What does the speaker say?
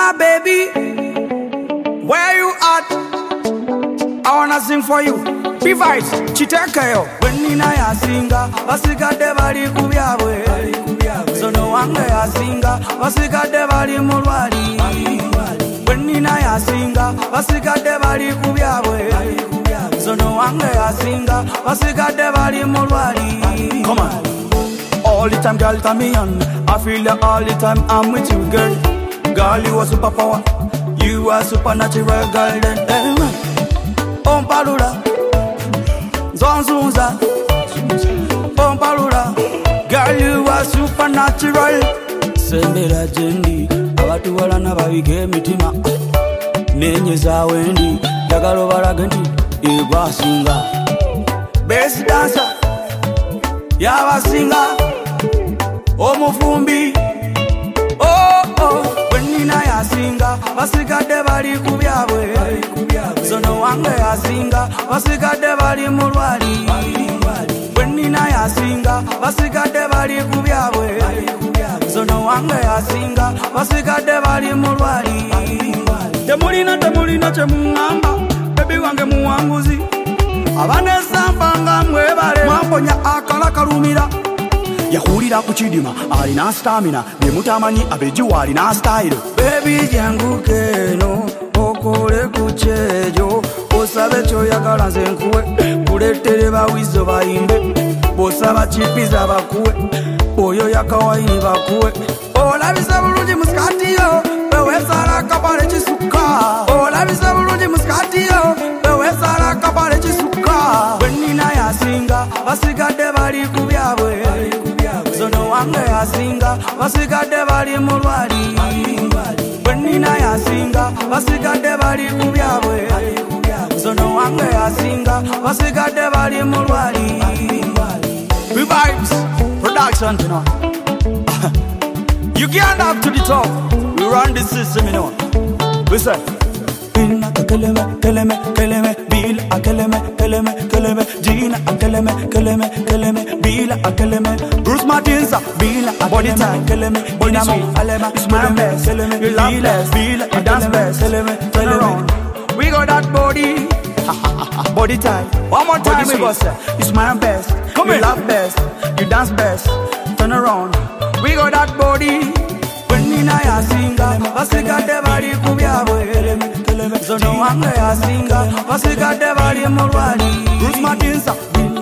My baby, where you at? I wanna sing for you. P-Vibes, chitekayo. When nina ya singa, basikade bali kubyabwe. Zono wange ya singa, basikade bali mulwali. When nina ya singa, basikade bali kubyabwe. Zono wange ya singa, basikade bali mulwali. Come on. All the time, girl, turn me on. I feel like all the time I'm with you, girl. Girl, you are superpower. You are supernatural, girl. Then, Pompalula, Zonzunza, Pompalula. Girl, you are supernatural. Sembera jendi, abatu walana babige mitima. Nenyeza wendi, dagalo baragenti, igwasinga. Best dancer, yabasinga. Omufumbi, oh oh. When nina ya singa, basikade bali kubyabwe. Zono wange ya singa, basikade bali mulwali. When nina ya singa, basikade bali kubyabwe. Zono wange ya singa, basikade bali mulwali. Temulina chemungamba, baby wange muwanguzi. Abanesa mpanga mwebale, mwamponya akala kalumira. Yahurira kuchidima, alina stamina. Nemutamanyi abejiwa alina style. Baby janguke no, okole kuchejo. Osabe choyagala nze nkuwe, kuletere bawizo bayimbe. Bosaba chipiza bakuwe, oyo yakawaini bakuwe. Olabisa bulungi muskati yo, bewesala kapale chisuka. Olabisa bulungi muskati yo, bewesala kapale chisuka. When nina ya singa, basikade bali kubyabwe. Zono wange ya singa, basikade bali mulwali. When nina ya singa, basikade bali kubyabwe. Zono wange ya singa, basikade bali mulwali. P-Vibes production, you know. You can't up to the top. We run the system, you know. Listen. Keleme, Bill, keleme, Gina, keleme, Bill, keleme, Bruce Martins, Bill, body time, keleme, Dynamo, Alema, it's my best, you love best, Bill, you dance best, turn around, we got that body, body time, one more time, we go say, it's my best, you love best, you dance best, turn around, we got that body. When nina ya singa, basikade bali kubyabwe. Zono wange ya singa, basikade bali mulwali. Bruce Martins,